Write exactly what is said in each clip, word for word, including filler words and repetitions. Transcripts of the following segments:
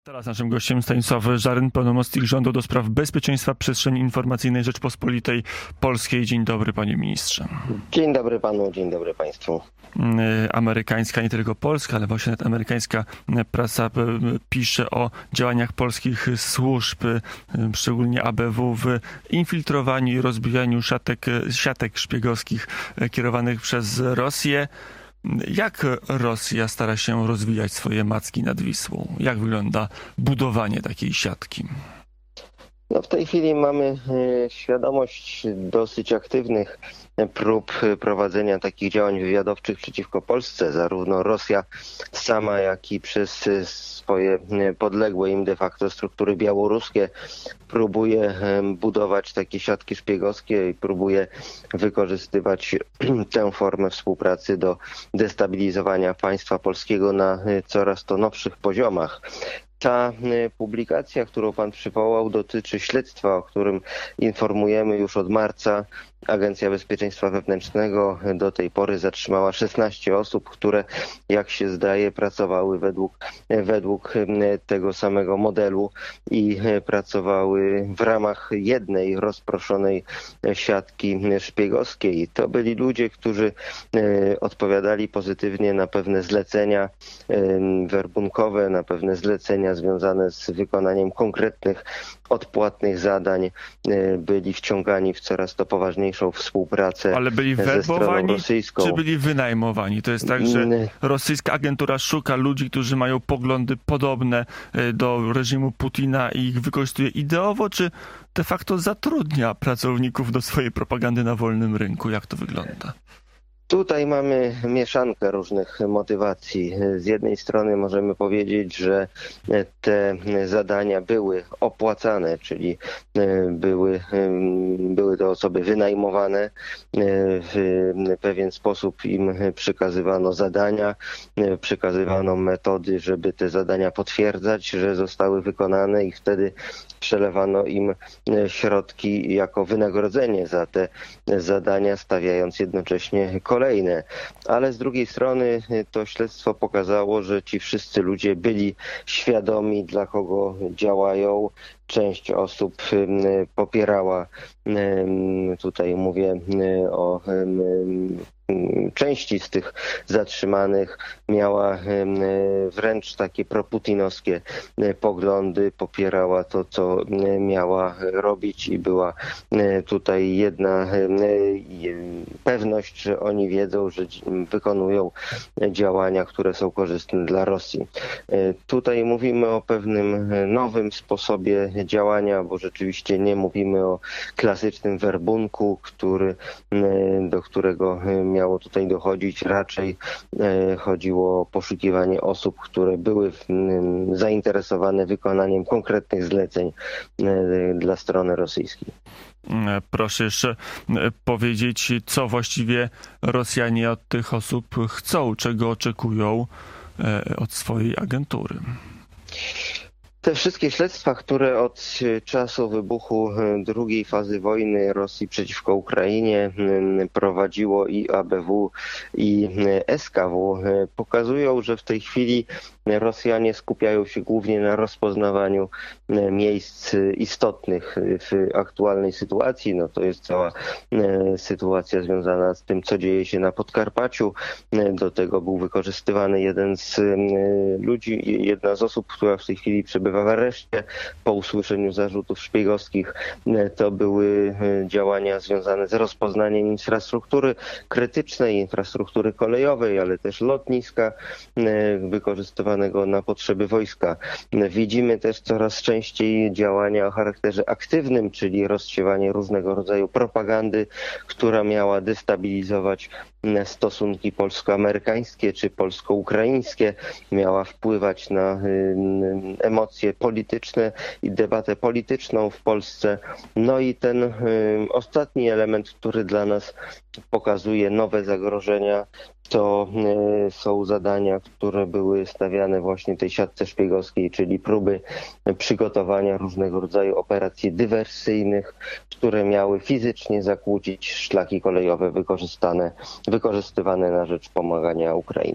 Teraz naszym gościem Stanisław Żaryn, pełnomocnik rządu do spraw bezpieczeństwa przestrzeni informacyjnej Rzeczpospolitej Polskiej. Dzień dobry, panie ministrze. Dzień dobry panu, dzień dobry państwu. Amerykańska, nie tylko polska, ale właśnie nawet amerykańska prasa pisze o działaniach polskich służb, szczególnie A B W, w infiltrowaniu i rozbijaniu siatek, siatek szpiegowskich kierowanych przez Rosję. Jak Rosja stara się rozwijać swoje macki nad Wisłą? Jak wygląda budowanie takiej siatki? No w tej chwili mamy świadomość dosyć aktywnych prób prowadzenia takich działań wywiadowczych przeciwko Polsce. Zarówno Rosja sama, jak i przez swoje podległe im de facto struktury białoruskie próbuje budować takie siatki szpiegowskie i próbuje wykorzystywać tę formę współpracy do destabilizowania państwa polskiego na coraz to nowszych poziomach. Ta publikacja, którą pan przywołał, dotyczy śledztwa, o którym informujemy już od marca. Agencja Bezpieczeństwa Wewnętrznego do tej pory zatrzymała szesnaście osób, które, jak się zdaje, pracowały według, według tego samego modelu i pracowały w ramach jednej rozproszonej siatki szpiegowskiej. To byli ludzie, którzy odpowiadali pozytywnie na pewne zlecenia werbunkowe, na pewne zlecenia związane z wykonaniem konkretnych, odpłatnych zadań, byli wciągani w coraz to poważniejszą współpracę. Ale byli werbowani, czy byli wynajmowani? To jest tak, że rosyjska agentura szuka ludzi, którzy mają poglądy podobne do reżimu Putina i ich wykorzystuje ideowo, czy de facto zatrudnia pracowników do swojej propagandy na wolnym rynku? Jak to wygląda? Tutaj mamy mieszankę różnych motywacji. Z jednej strony możemy powiedzieć, że te zadania były opłacane, czyli były, były to osoby wynajmowane. W pewien sposób im przekazywano zadania, przekazywano metody, żeby te zadania potwierdzać, że zostały wykonane i wtedy przelewano im środki jako wynagrodzenie za te zadania, stawiając jednocześnie kolejne. Ale z drugiej strony to śledztwo pokazało, że ci wszyscy ludzie byli świadomi, dla kogo działają. Część osób popierała, tutaj mówię o części z tych zatrzymanych, miała wręcz takie proputinowskie poglądy, popierała to, co miała robić i była tutaj jedna pewność, że oni wiedzą, że wykonują działania, które są korzystne dla Rosji. Tutaj mówimy o pewnym nowym sposobie działania, bo rzeczywiście nie mówimy o klasycznym werbunku, który, do którego miało tutaj dochodzić. Raczej chodziło o poszukiwanie osób, które były zainteresowane wykonaniem konkretnych zleceń dla strony rosyjskiej. Proszę jeszcze powiedzieć, co właściwie Rosjanie od tych osób chcą, czego oczekują od swojej agentury. Te wszystkie śledztwa, które od czasu wybuchu drugiej fazy wojny Rosji przeciwko Ukrainie prowadziło i A B W, i S K W, pokazują, że w tej chwili Rosjanie skupiają się głównie na rozpoznawaniu miejsc istotnych w aktualnej sytuacji. No to jest cała sytuacja związana z tym, co dzieje się na Podkarpaciu. Do tego był wykorzystywany jeden z ludzi, jedna z osób, która w tej chwili przebywa w areszcie po usłyszeniu zarzutów szpiegowskich. To były działania związane z rozpoznaniem infrastruktury krytycznej, infrastruktury kolejowej, ale też lotniska wykorzystywanego na potrzeby wojska. Widzimy też coraz częściej działania o charakterze aktywnym, czyli rozsiewanie różnego rodzaju propagandy, która miała destabilizować stosunki polsko-amerykańskie czy polsko-ukraińskie, miała wpływać na emocje polityczne i debatę polityczną w Polsce. No i ten ostatni element, który dla nas pokazuje nowe zagrożenia, to są zadania, które były stawiane właśnie tej siatce szpiegowskiej, czyli próby przygotowania różnego rodzaju operacji dywersyjnych, które miały fizycznie zakłócić szlaki kolejowe wykorzystane, wykorzystywane na rzecz pomagania Ukrainie.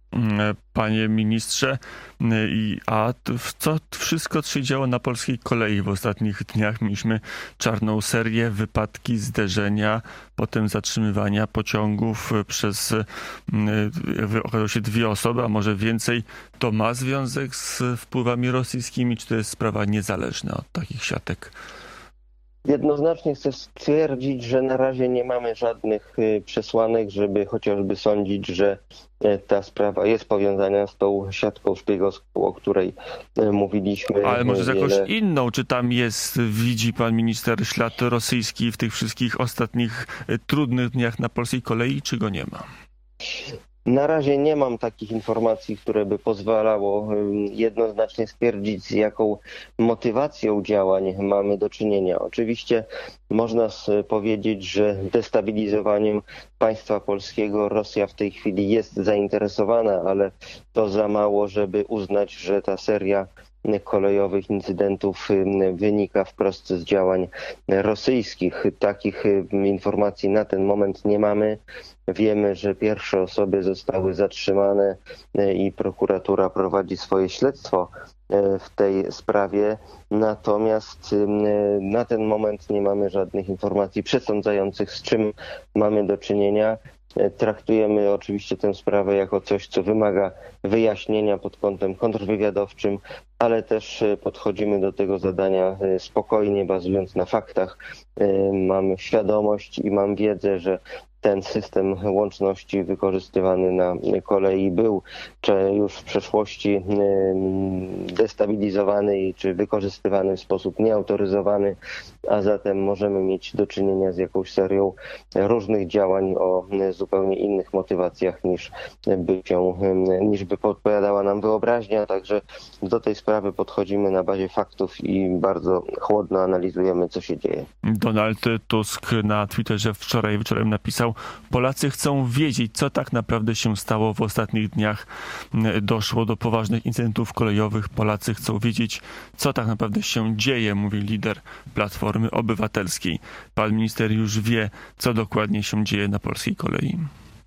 Panie ministrze, a co wszystko co się działo na polskiej kolei w ostatnich dniach? Mieliśmy czarną serię, wypadki, zderzenia, potem zatrzymywania pociągów przez, okazało się, dwie osoby, a może więcej. To ma związek z wpływami rosyjskimi, czy to jest sprawa niezależna od takich siatek? Jednoznacznie chcę stwierdzić, że na razie nie mamy żadnych przesłanek, żeby chociażby sądzić, że ta sprawa jest powiązana z tą siatką szpiegowską, o której mówiliśmy. Ale może z wiele... jakąś inną? Czy tam jest, widzi pan minister, ślad rosyjski w tych wszystkich ostatnich trudnych dniach na polskiej kolei, czy go nie ma? Na razie nie mam takich informacji, które by pozwalało jednoznacznie stwierdzić, z jaką motywacją działań mamy do czynienia. Oczywiście można powiedzieć, że destabilizowaniem państwa polskiego Rosja w tej chwili jest zainteresowana, ale to za mało, żeby uznać, że ta seria kolejowych incydentów wynika wprost z działań rosyjskich. Takich informacji na ten moment nie mamy. Wiemy, że pierwsze osoby zostały zatrzymane i prokuratura prowadzi swoje śledztwo w tej sprawie. Natomiast na ten moment nie mamy żadnych informacji przesądzających, z czym mamy do czynienia. Traktujemy oczywiście tę sprawę jako coś, co wymaga wyjaśnienia pod kątem kontrwywiadowczym, ale też podchodzimy do tego zadania spokojnie, bazując na faktach. Mam świadomość i mam wiedzę, że ten system łączności wykorzystywany na kolei był czy już w przeszłości destabilizowany czy wykorzystywany w sposób nieautoryzowany, a zatem możemy mieć do czynienia z jakąś serią różnych działań o zupełnie innych motywacjach niż by się, niż by podpowiadała nam wyobraźnia. Także do tej sprawy podchodzimy na bazie faktów i bardzo chłodno analizujemy, co się dzieje. Donald Tusk na Twitterze wczoraj wieczorem napisał: Polacy chcą wiedzieć, co tak naprawdę się stało w ostatnich dniach. Doszło do poważnych incydentów kolejowych. Polacy chcą wiedzieć, co tak naprawdę się dzieje, mówi lider Platformy Obywatelskiej. Pan minister już wie, co dokładnie się dzieje na polskiej kolei.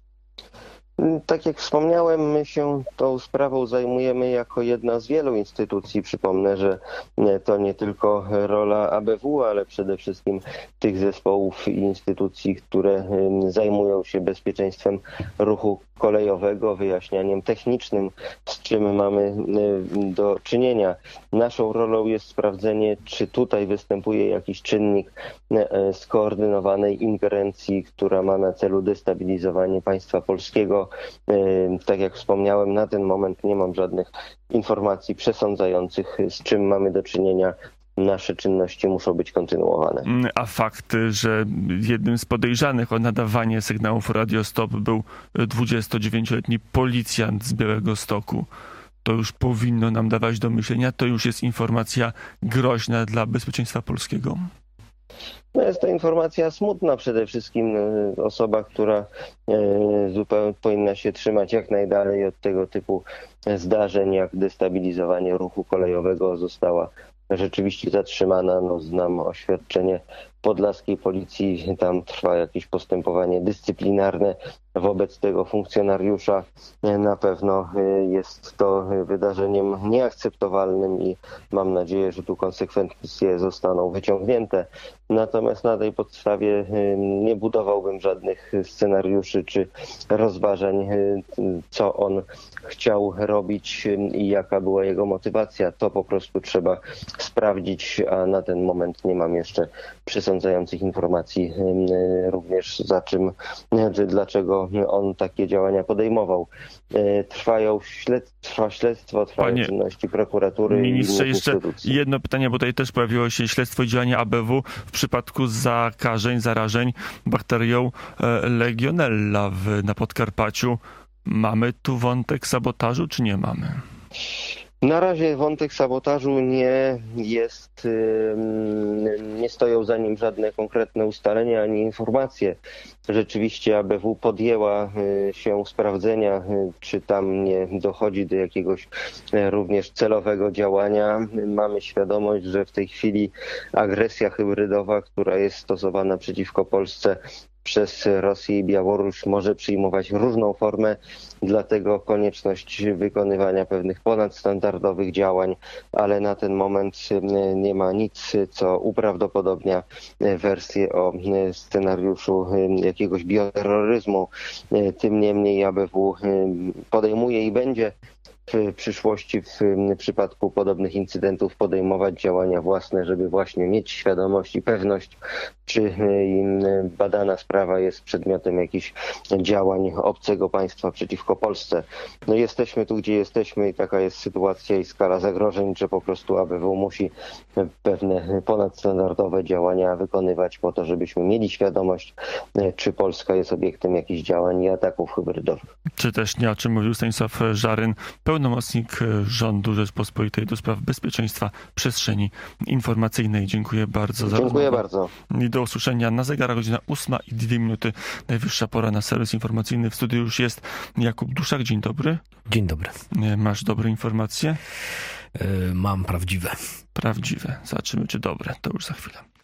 Tak jak wspomniałem, my się tą sprawą zajmujemy jako jedna z wielu instytucji. Przypomnę, że to nie tylko rola A B W, ale przede wszystkim tych zespołów i instytucji, które zajmują się bezpieczeństwem ruchu kolejowego, wyjaśnianiem technicznym, z czym mamy do czynienia. Naszą rolą jest sprawdzenie, czy tutaj występuje jakiś czynnik skoordynowanej ingerencji, która ma na celu destabilizowanie państwa polskiego. Tak jak wspomniałem, na ten moment nie mam żadnych informacji przesądzających, z czym mamy do czynienia. Nasze czynności muszą być kontynuowane. A fakt, że jednym z podejrzanych o nadawanie sygnałów Radio Stop był dwudziestodziewięcioletni policjant z Białegostoku, to już powinno nam dawać do myślenia. To już jest informacja groźna dla bezpieczeństwa polskiego. No jest to informacja smutna przede wszystkim. Osoba, która zupełnie powinna się trzymać jak najdalej od tego typu zdarzeń, jak destabilizowanie ruchu kolejowego, została rzeczywiście zatrzymana. No, znam oświadczenie podlaskiej policji, tam trwa jakieś postępowanie dyscyplinarne wobec tego funkcjonariusza. Na pewno jest to wydarzeniem nieakceptowalnym i mam nadzieję, że tu konsekwencje zostaną wyciągnięte. Natomiast na tej podstawie nie budowałbym żadnych scenariuszy czy rozważań, co on chciał robić i jaka była jego motywacja. To po prostu trzeba sprawdzić, a na ten moment nie mam jeszcze przesądzających informacji również za czym, czy dlaczego on takie działania podejmował. Trwają śled, trwa śledztwo, trwają Panie czynności prokuratury ministrze, i jeszcze instytucji. jedno pytanie, bo tutaj też pojawiło się śledztwo i działania A B W w przypadku zakażeń, zarażeń bakterią Legionella w, na Podkarpaciu. Mamy tu wątek sabotażu, czy nie mamy? Na razie wątek sabotażu nie jest, nie stoją za nim żadne konkretne ustalenia ani informacje. Rzeczywiście A B W podjęła się sprawdzenia, czy tam nie dochodzi do jakiegoś również celowego działania. Mamy świadomość, że w tej chwili agresja hybrydowa, która jest stosowana przeciwko Polsce, przez Rosję i Białoruś może przyjmować różną formę, dlatego konieczność wykonywania pewnych ponadstandardowych działań, ale na ten moment nie ma nic, co uprawdopodobnia wersję o scenariuszu jakiegoś bioterroryzmu. Tym niemniej A B W podejmuje i będzie w przyszłości w przypadku podobnych incydentów podejmować działania własne, żeby właśnie mieć świadomość i pewność, czy badana sprawa jest przedmiotem jakichś działań obcego państwa przeciwko Polsce. No jesteśmy tu, gdzie jesteśmy i taka jest sytuacja i skala zagrożeń, że po prostu A B W musi pewne ponadstandardowe działania wykonywać po to, żebyśmy mieli świadomość, czy Polska jest obiektem jakichś działań i ataków hybrydowych. Czy też nie, o czym mówił Stanisław Żaryn, pełnomocnik rządu Rzeczpospolitej do spraw bezpieczeństwa przestrzeni informacyjnej. Dziękuję bardzo za Dziękuję rozmowę. bardzo. I do usłyszenia. Na zegarach godzina ósma i dwie minuty. Najwyższa pora na serwis informacyjny. W studiu już jest Jakub Duszak. Dzień dobry. Dzień dobry. Masz dobre informacje? Yy, mam prawdziwe. Prawdziwe. Zobaczymy, czy dobre. To już za chwilę.